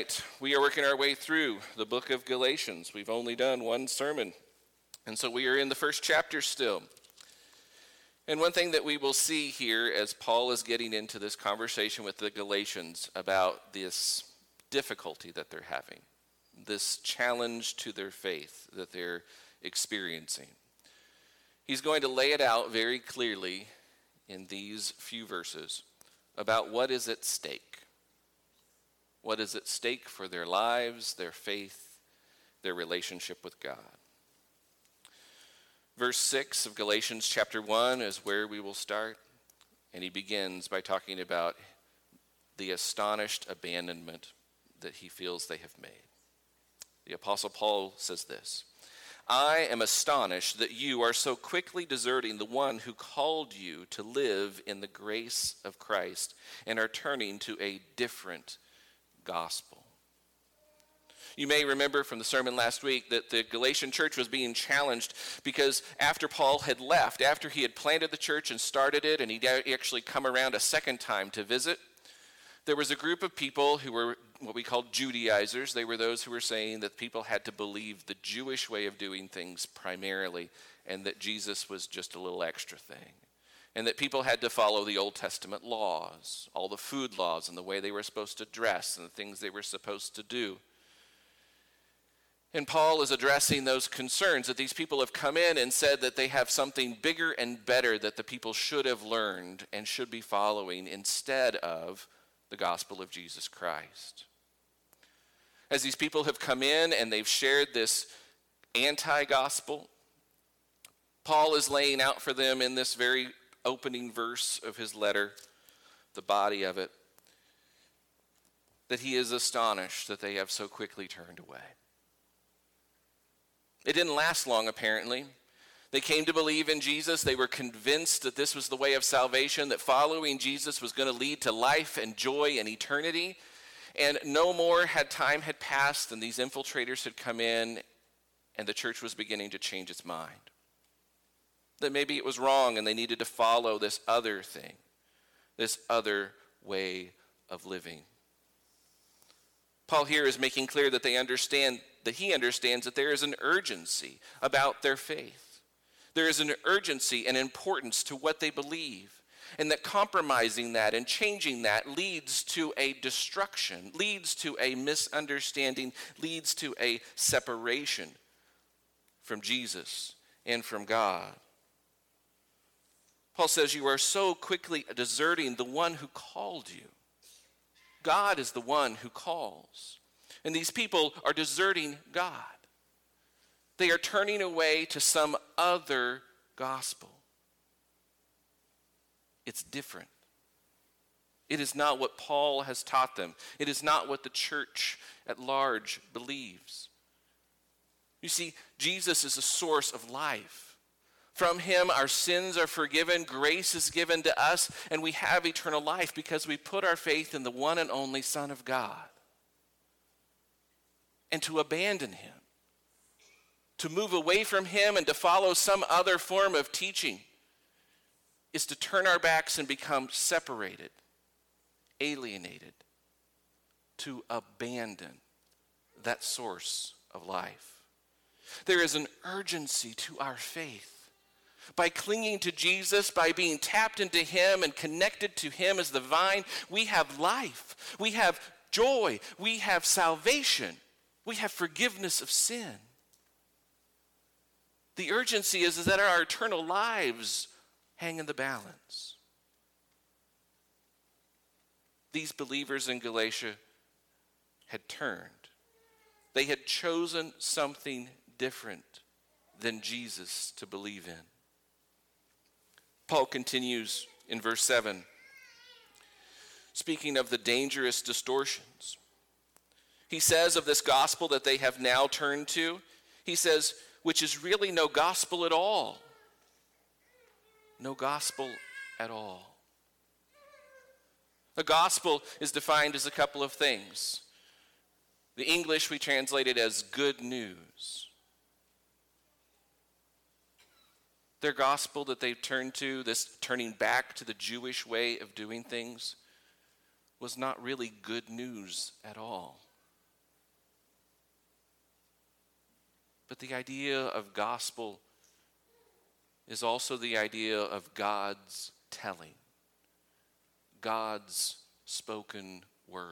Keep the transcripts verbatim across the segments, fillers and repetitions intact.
tonight, we are working our way through the book of Galatians. We've only done one sermon, and so we are in the first chapter still. And one thing that we will see here as Paul is getting into this conversation with the Galatians about this difficulty that they're having, this challenge to their faith that they're experiencing. He's going to lay it out very clearly in these few verses about what is at stake. What is at stake for their lives, their faith, their relationship with God. Verse six of Galatians chapter one is where we will start, and he begins by talking about the astonished abandonment that he feels they have made. The Apostle Paul says this, "I am astonished that you are so quickly deserting the one who called you to live in the grace of Christ and are turning to a different gospel." You may remember from the sermon last week that the Galatian church was being challenged because after Paul had left, after he had planted the church and started it, and he'd actually come around a second time to visit, there was a group of people who were what we called Judaizers. They were those who were saying that people had to believe the Jewish way of doing things primarily, and that Jesus was just a little extra thing. And that people had to follow the Old Testament laws, all the food laws and the way they were supposed to dress and the things they were supposed to do. And Paul is addressing those concerns that these people have come in and said that they have something bigger and better that the people should have learned and should be following instead of the gospel of Jesus Christ. As these people have come in and they've shared this anti-gospel, Paul is laying out for them in this very opening verse of his letter, the body of it, that he is astonished that they have so quickly turned away. It didn't last long, apparently. They came to believe in Jesus. They were convinced that this was the way of salvation, that following Jesus was going to lead to life and joy and eternity. And no more had time had passed and these infiltrators had come in and the church was beginning to change its mind. That maybe it was wrong and they needed to follow this other thing, this other way of living. Paul here is making clear that they understand, that he understands that there is an urgency about their faith. There is an urgency and importance to what they believe, and that compromising that and changing that leads to a destruction, leads to a misunderstanding, leads to a separation from Jesus and from God. Paul says, you are so quickly deserting the one who called you. God is the one who calls. And these people are deserting God. They are turning away to some other gospel. It's different. It is not what Paul has taught them. It is not what the church at large believes. You see, Jesus is a source of life. From him, our sins are forgiven, grace is given to us, and we have eternal life because we put our faith in the one and only Son of God. And to abandon him, to move away from him and to follow some other form of teaching is to turn our backs and become separated, alienated, to abandon that source of life. There is an urgency to our faith. By clinging to Jesus, by being tapped into him and connected to him as the vine, we have life, we have joy, we have salvation, we have forgiveness of sin. The urgency is, is that our eternal lives hang in the balance. These believers in Galatia had turned. They had chosen something different than Jesus to believe in. Paul continues in verse seven, speaking of the dangerous distortions. He says of this gospel that they have now turned to, he says, which is really no gospel at all. No gospel at all. The gospel is defined as a couple of things. The English we translate it as good news. Their gospel that they've turned to, this turning back to the Jewish way of doing things, was not really good news at all. But the idea of gospel is also the idea of God's telling, God's spoken word.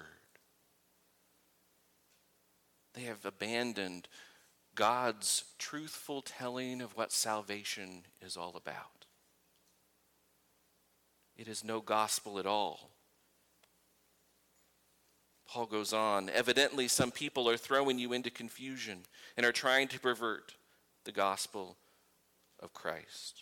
They have abandoned God's truthful telling of what salvation is all about. It is no gospel at all. Paul goes on, evidently some people are throwing you into confusion and are trying to pervert the gospel of Christ.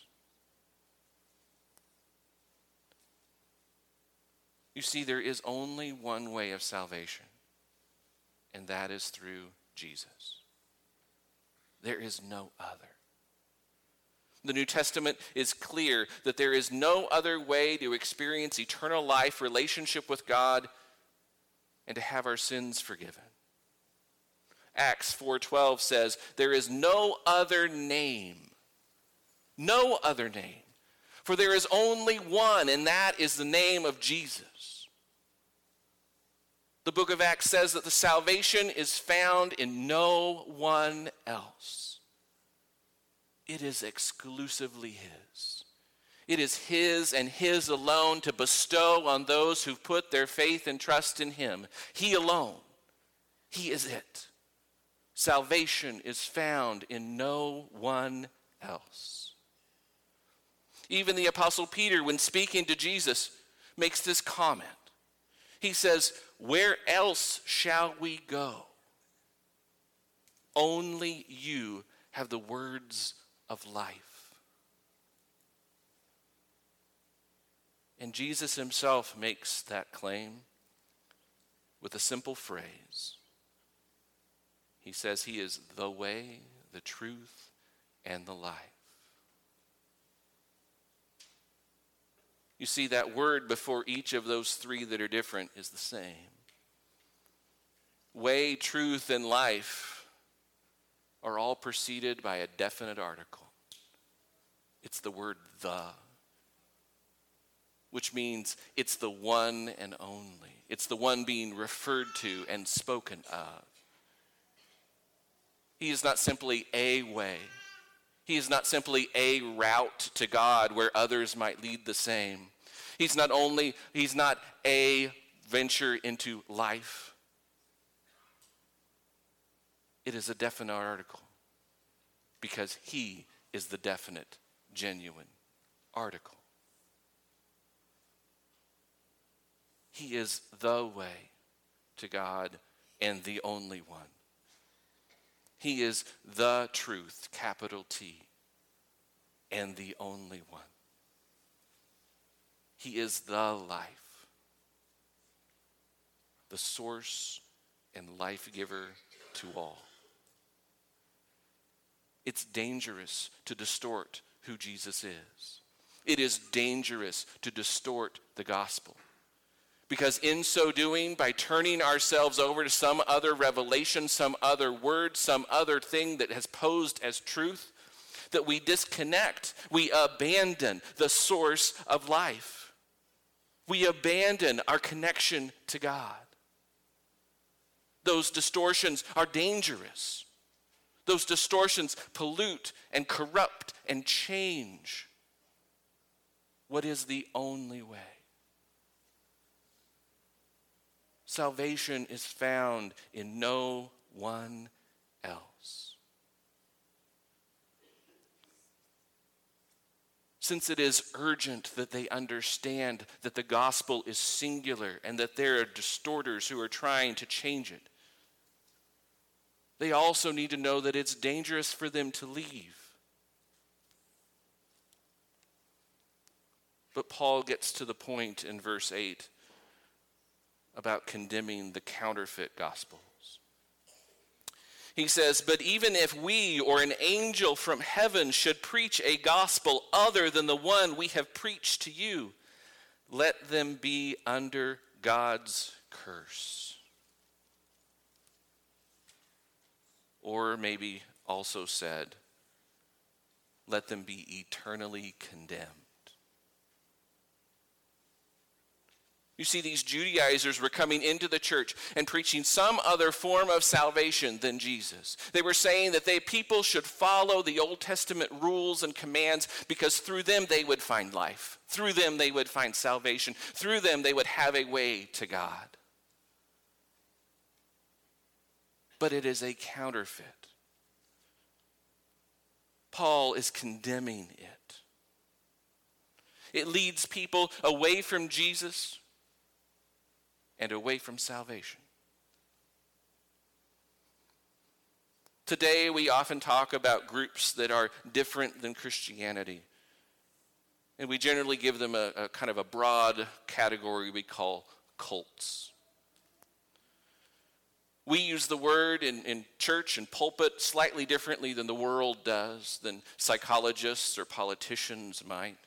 You see, there is only one way of salvation, and that is through Jesus. There is no other. The New Testament is clear that there is no other way to experience eternal life, relationship with God, and to have our sins forgiven. Acts four twelve says, there is no other name, no other name, for there is only one, and that is the name of Jesus. The book of Acts says that the salvation is found in no one else. It is exclusively His. It is His and His alone to bestow on those who put their faith and trust in Him. He alone. He is it. Salvation is found in no one else. Even the Apostle Peter, when speaking to Jesus, makes this comment. He says, where else shall we go? Only you have the words of life. And Jesus himself makes that claim with a simple phrase. He says he is the way, the truth, and the life. You see, that word before each of those three that are different is the same. Way, truth, and life are all preceded by a definite article. It's the word the, which means it's the one and only. It's the one being referred to and spoken of. He is not simply a way. He is not simply a route to God where others might lead the same. He's not only, he's not a venture into life. It is a definite article because he is the definite, genuine article. He is the way to God and the only one. He is the truth, capital T, and the only one. He is the life, the source and life giver to all. It's dangerous to distort who Jesus is. It is dangerous to distort the gospel. Because in so doing, by turning ourselves over to some other revelation, some other word, some other thing that has posed as truth, that we disconnect, we abandon the source of life. We abandon our connection to God. Those distortions are dangerous. Those distortions pollute and corrupt and change what is the only way. Salvation is found in no one else. Since it is urgent that they understand that the gospel is singular and that there are distorters who are trying to change it, they also need to know that it's dangerous for them to leave. But Paul gets to the point in verse eight about condemning the counterfeit gospels. He says, but even if we or an angel from heaven should preach a gospel other than the one we have preached to you, let them be under God's curse. Or maybe also said, let them be eternally condemned. You see, these Judaizers were coming into the church and preaching some other form of salvation than Jesus. They were saying that they people should follow the Old Testament rules and commands because through them they would find life. Through them they would find salvation. Through them they would have a way to God. But it is a counterfeit. Paul is condemning it. It leads people away from Jesus and away from salvation. Today, we often talk about groups that are different than Christianity. And we generally give them a, a kind of a broad category we call cults. We use the word in, in church and pulpit slightly differently than the world does, than psychologists or politicians might.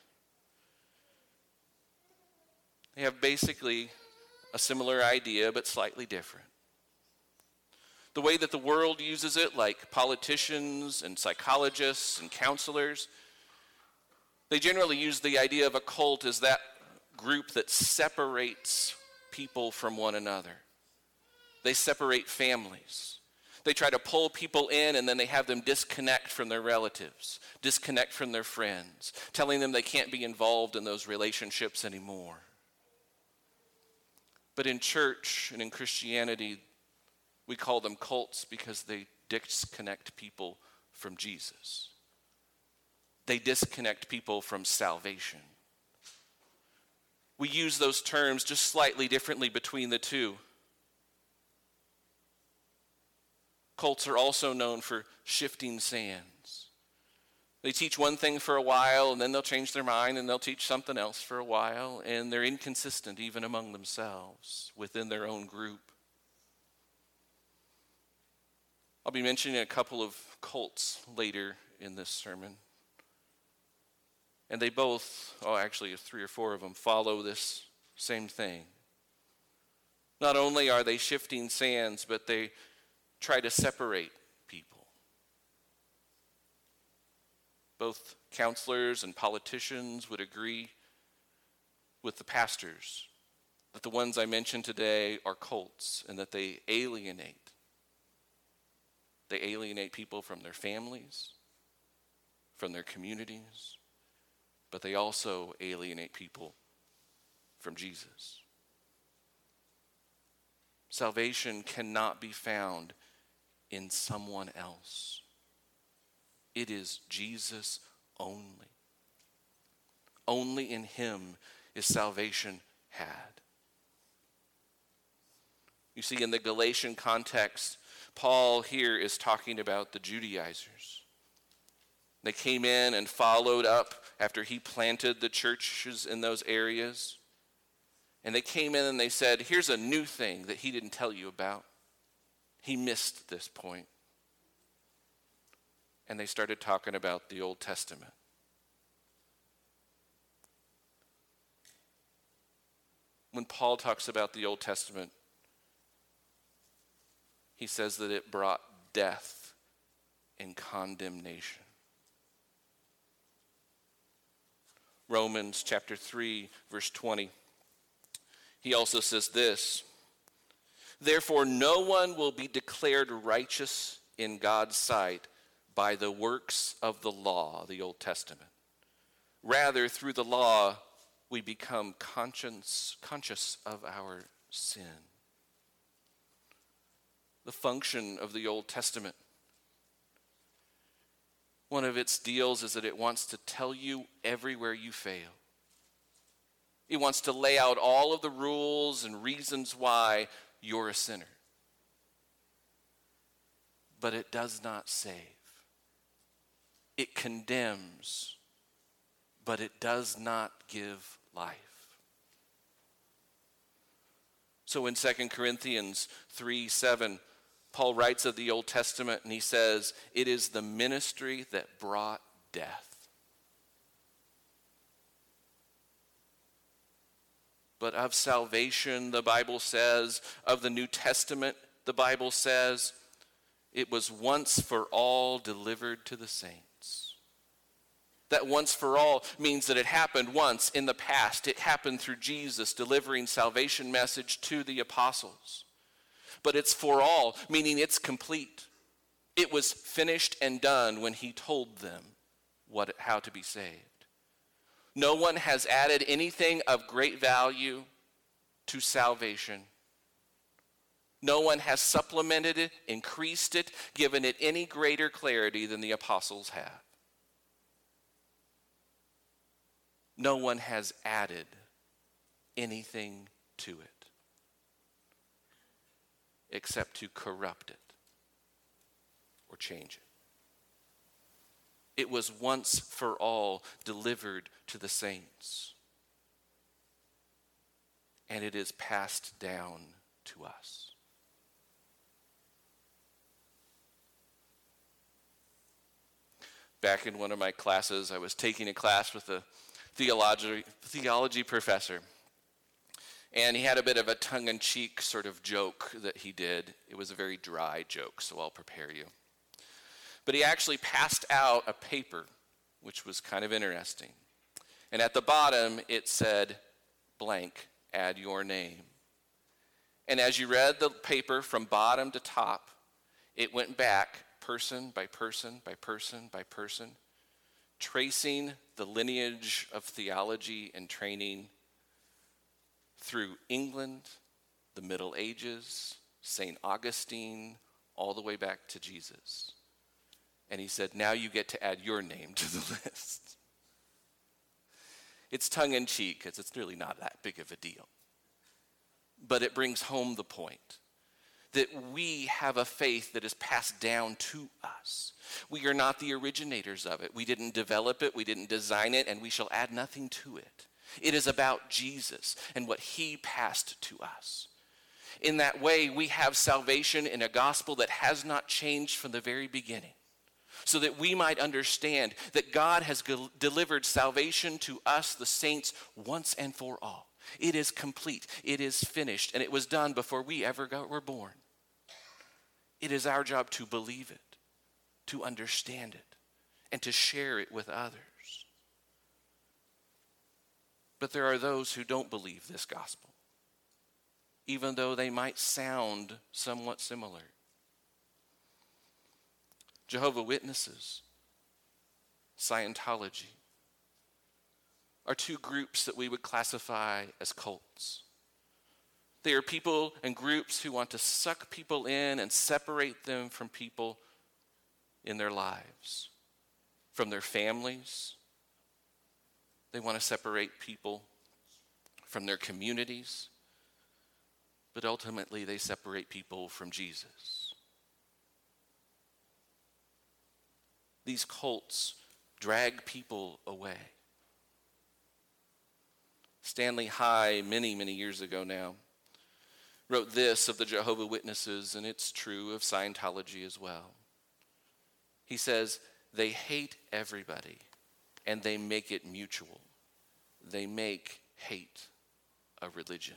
They have basically a similar idea, but slightly different. The way that the world uses it, like politicians and psychologists and counselors, they generally use the idea of a cult as that group that separates people from one another. They separate families. They try to pull people in and then they have them disconnect from their relatives, disconnect from their friends, telling them they can't be involved in those relationships anymore. But in church and in Christianity, we call them cults because they disconnect people from Jesus. They disconnect people from salvation. We use those terms just slightly differently between the two. Cults are also known for shifting sands. They teach one thing for a while, and then they'll change their mind, and they'll teach something else for a while, and they're inconsistent even among themselves, within their own group. I'll be mentioning a couple of cults later in this sermon. And they both, oh actually three or four of them, follow this same thing. Not only are they shifting sands, but they try to separate people. Both counselors and politicians would agree with the pastors that the ones I mentioned today are cults and that they alienate. They alienate people from their families, from their communities, but they also alienate people from Jesus. Salvation cannot be found in someone else. It is Jesus only. Only in him is salvation had. You see, in the Galatian context, Paul here is talking about the Judaizers. They came in and followed up after he planted the churches in those areas. And they came in and they said, here's a new thing that he didn't tell you about. He missed this point. And they started talking about the Old Testament. When Paul talks about the Old Testament, he says that it brought death and condemnation. Romans chapter three, verse twenty. He also says this, therefore no one will be declared righteous in God's sight by the works of the law, the Old Testament. Rather, through the law, we become conscious, conscious of our sin. The function of the Old Testament, one of its deals is that it wants to tell you everywhere you fail. It wants to lay out all of the rules and reasons why you're a sinner. But it does not save. It condemns, but it does not give life. So in Second Corinthians three seven, Paul writes of the Old Testament and he says, it is the ministry that brought death. But of salvation, the Bible says, of the New Testament, the Bible says, it was once for all delivered to the saints. That once for all means that it happened once in the past. It happened through Jesus delivering salvation message to the apostles. But it's for all, meaning it's complete. It was finished and done when he told them what, how to be saved. No one has added anything of great value to salvation. No one has supplemented it, increased it, given it any greater clarity than the apostles have. No one has added anything to it except to corrupt it or change it. It was once for all delivered to the saints, and it is passed down to us. Back in one of my classes, I was taking a class with a theology, theology professor. And he had a bit of a tongue-in-cheek sort of joke that he did. It was a very dry joke, so I'll prepare you. But he actually passed out a paper, which was kind of interesting. And at the bottom, it said, blank, add your name. And as you read the paper from bottom to top, it went back person by person by person by person, tracing the lineage of theology and training through England, the Middle Ages, Saint Augustine, all the way back to Jesus. And he said, now you get to add your name to the list. It's tongue-in-cheek, because it's really not that big of a deal. But it brings home the point that we have a faith that is passed down to us. We are not the originators of it. We didn't develop it, we didn't design it, and we shall add nothing to it. It is about Jesus and what he passed to us. In that way, we have salvation in a gospel that has not changed from the very beginning, so that we might understand that God has g- delivered salvation to us, the saints, once and for all. It is complete. It is finished. And it was done before we ever got, were born. It is our job to believe it, to understand it, and to share it with others. But there are those who don't believe this gospel, even though they might sound somewhat similar. Jehovah's Witnesses, Scientology, are two groups that we would classify as cults. They are people and groups who want to suck people in and separate them from people in their lives, from their families. They want to separate people from their communities, but ultimately they separate people from Jesus. These cults drag people away. Stanley High, many, many years ago now, wrote this of the Jehovah's Witnesses, and it's true of Scientology as well. He says, they hate everybody, and they make it mutual. They make hate a religion.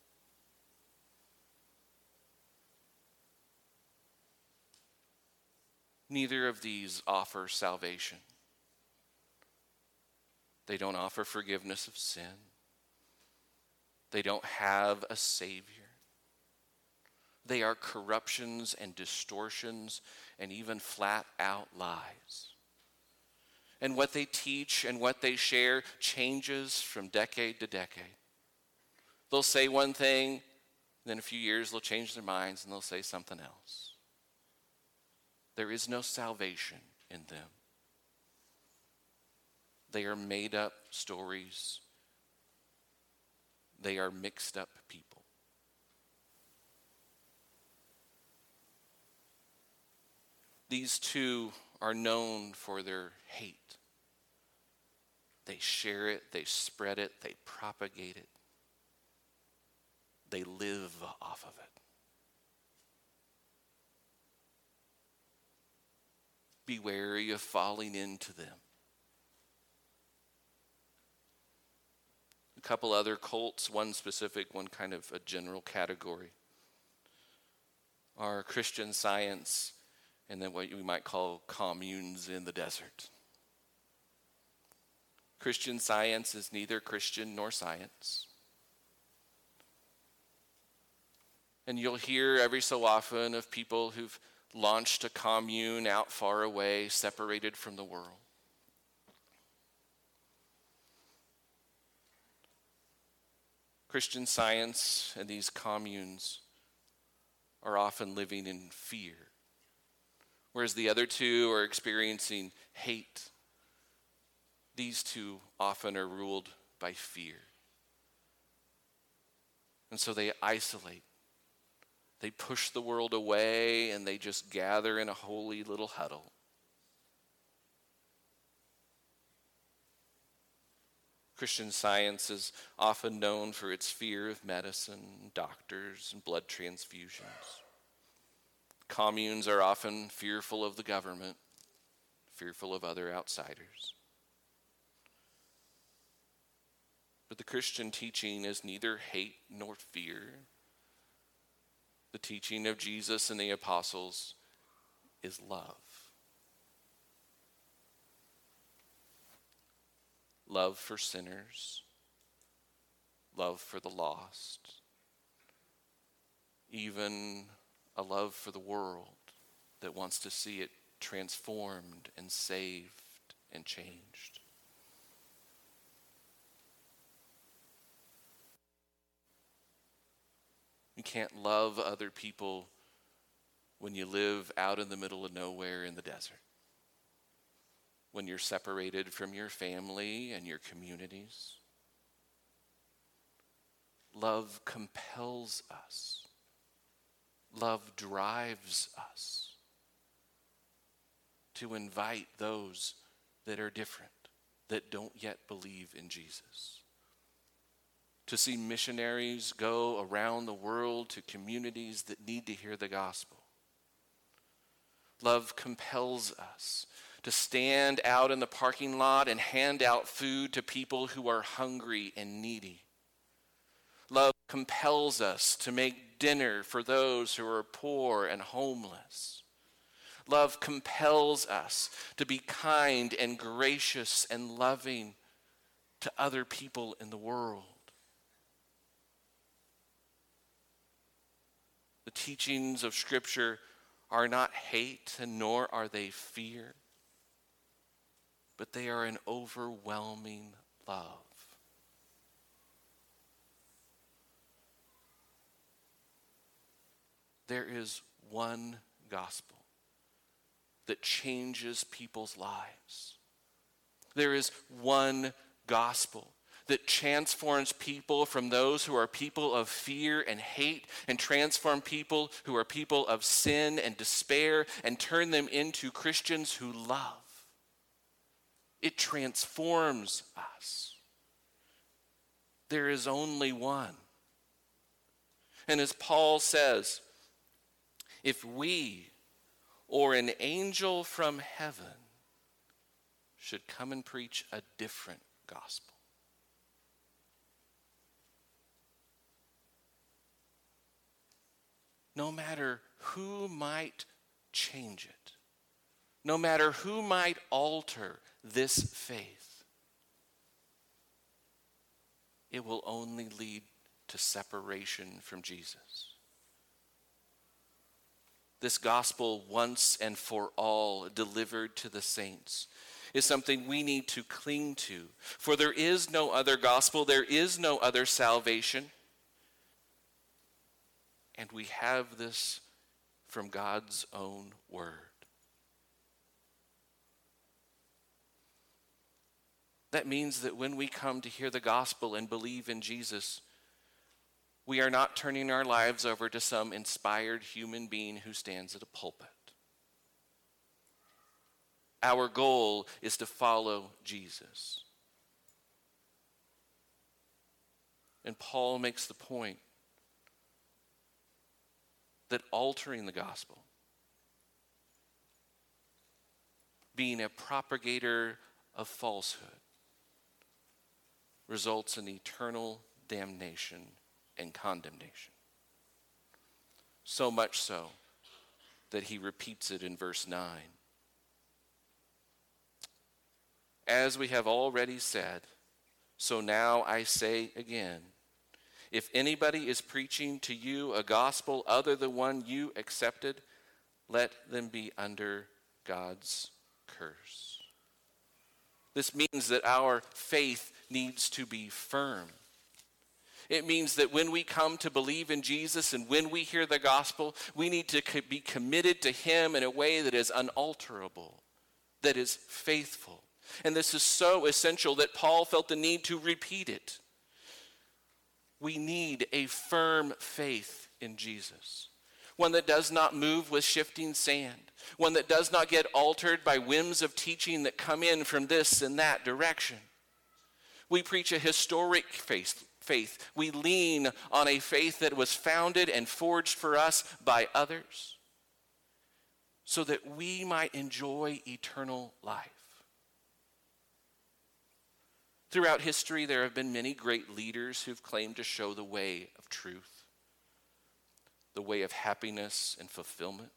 Neither of these offer salvation. They don't offer forgiveness of sin. They don't have a Savior. They are corruptions and distortions and even flat out lies. And what they teach and what they share changes from decade to decade. They'll say one thing, then a few years they'll change their minds and they'll say something else. There is no salvation in them. They are made up stories. They are mixed up people. These two are known for their hate. They share it, they spread it, they propagate it. They live off of it. Be wary of falling into them. A couple other cults, one specific, one kind of a general category, are Christian Science and then what we might call communes in the desert. Christian Science is neither Christian nor science. And you'll hear every so often of people who've launched a commune out far away, separated from the world. Christian Science and these communes are often living in fear, whereas the other two are experiencing hate. These two often are ruled by fear. And so they isolate. They push the world away and they just gather in a holy little huddle. Christian Science is often known for its fear of medicine, doctors, and blood transfusions. Communes are often fearful of the government, fearful of other outsiders. But the Christian teaching is neither hate nor fear. The teaching of Jesus and the apostles is love. Love for sinners, love for the lost, even a love for the world that wants to see it transformed and saved and changed. You can't love other people when you live out in the middle of nowhere in the desert, when you're separated from your family and your communities. Love compels us. Love drives us to invite those that are different, that don't yet believe in Jesus. To see missionaries go around the world to communities that need to hear the gospel. Love compels us to stand out in the parking lot and hand out food to people who are hungry and needy. Love compels us to make dinner for those who are poor and homeless. Love compels us to be kind and gracious and loving to other people in the world. The teachings of Scripture are not hate, and nor are they fear, but they are an overwhelming love. There is one gospel that changes people's lives. There is one gospel that transforms people from those who are people of fear and hate and transform people who are people of sin and despair and turn them into Christians who love. It transforms us. There is only one. And as Paul says, if we or an angel from heaven should come and preach a different gospel, no matter who might change it, no matter who might alter this faith, it will only lead to separation from Jesus. This gospel, once and for all delivered to the saints, is something we need to cling to. For there is no other gospel, there is no other salvation. And we have this from God's own word. That means that when we come to hear the gospel and believe in Jesus, we are not turning our lives over to some inspired human being who stands at a pulpit. Our goal is to follow Jesus. And Paul makes the point that altering the gospel, being a propagator of falsehood, results in eternal damnation and condemnation. So much so that he repeats it in verse nine. As we have already said, so now I say again, if anybody is preaching to you a gospel other than one you accepted, let them be under God's curse. This means that our faith needs to be firm. It means that when we come to believe in Jesus and when we hear the gospel, we need to be committed to him in a way that is unalterable, that is faithful. And this is so essential that Paul felt the need to repeat it. We need a firm faith in Jesus, one that does not move with shifting sand, one that does not get altered by whims of teaching that come in from this and that direction. We preach a historic faith. Faith. We lean on a faith that was founded and forged for us by others so that we might enjoy eternal life. Throughout history, there have been many great leaders who've claimed to show the way of truth, the way of happiness and fulfillment.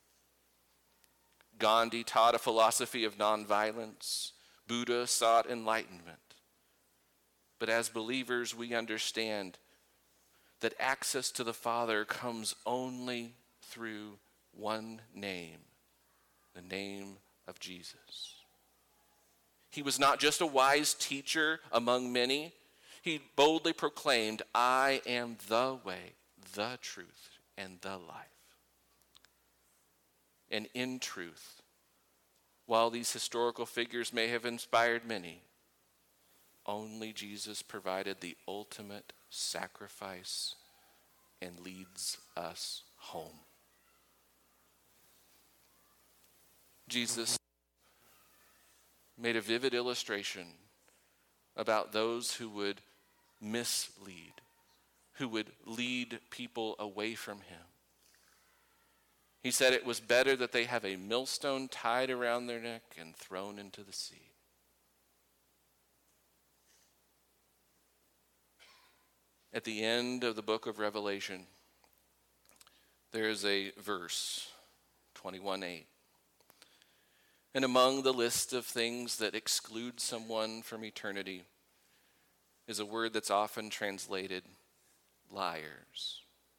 Gandhi taught a philosophy of nonviolence. Buddha sought enlightenment. But as believers, we understand that access to the Father comes only through one name, the name of Jesus. He was not just a wise teacher among many. He boldly proclaimed, I am the way, the truth, and the life. And in truth, while these historical figures may have inspired many, only Jesus provided the ultimate sacrifice and leads us home. Jesus made a vivid illustration about those who would mislead, who would lead people away from him. He said it was better that they have a millstone tied around their neck and thrown into the sea. At the end of the book of Revelation, there is a verse, twenty-one eight. And among the list of things that exclude someone from eternity is a word that's often translated liars.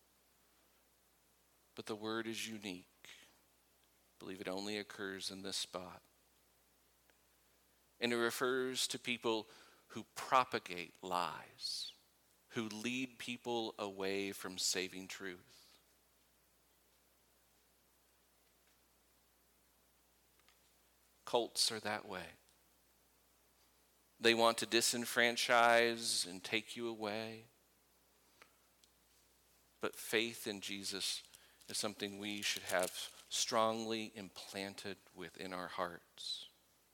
But the word is unique. I believe it only occurs in this spot. And it refers to people who propagate lies, who lead people away from saving truth. Cults are that way. They want to disenfranchise and take you away. But faith in Jesus is something we should have strongly implanted within our hearts.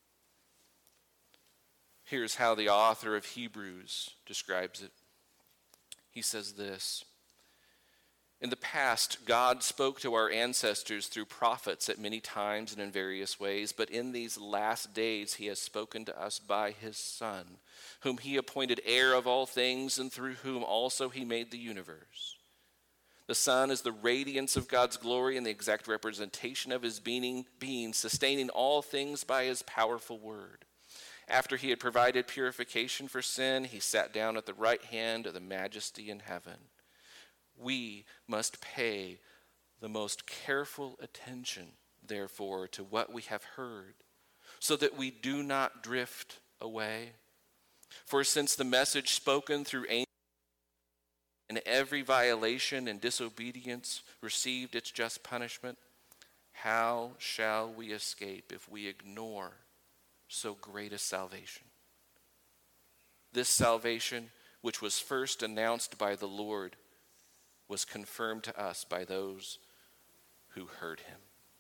Here's how the author of Hebrews describes it. He says this: in the past, God spoke to our ancestors through prophets at many times and in various ways, but in these last days he has spoken to us by his Son, whom he appointed heir of all things and through whom also he made the universe. The Son is the radiance of God's glory and the exact representation of his being, being, sustaining all things by his powerful word. After he had provided purification for sin, he sat down at the right hand of the Majesty in heaven. We must pay the most careful attention, therefore, to what we have heard, so that we do not drift away. For since the message spoken through angels and every violation and disobedience received its just punishment, how shall we escape if we ignore so great a salvation? This salvation, which was first announced by the Lord, was confirmed to us by those who heard him.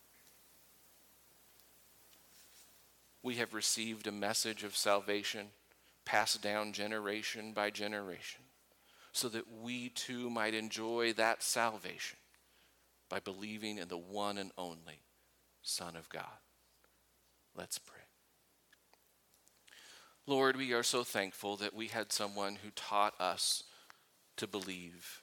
We have received a message of salvation passed down generation by generation, so that we too might enjoy that salvation by believing in the one and only Son of God. Let's pray. Lord, we are so thankful that we had someone who taught us to believe.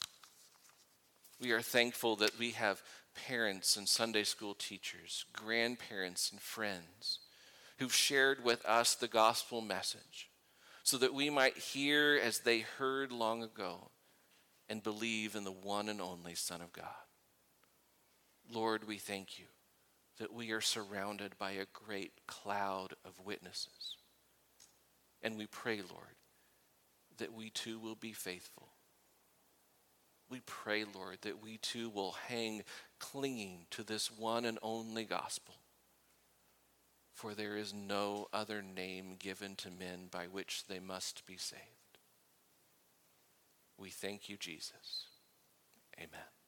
We are thankful that we have parents and Sunday school teachers, grandparents and friends who've shared with us the gospel message, so that we might hear as they heard long ago and believe in the one and only Son of God. Lord, we thank you that we are surrounded by a great cloud of witnesses. And we pray, Lord, that we too will be faithful. We pray, Lord, that we too will hang clinging to this one and only gospel. For there is no other name given to men by which they must be saved. We thank you, Jesus. Amen.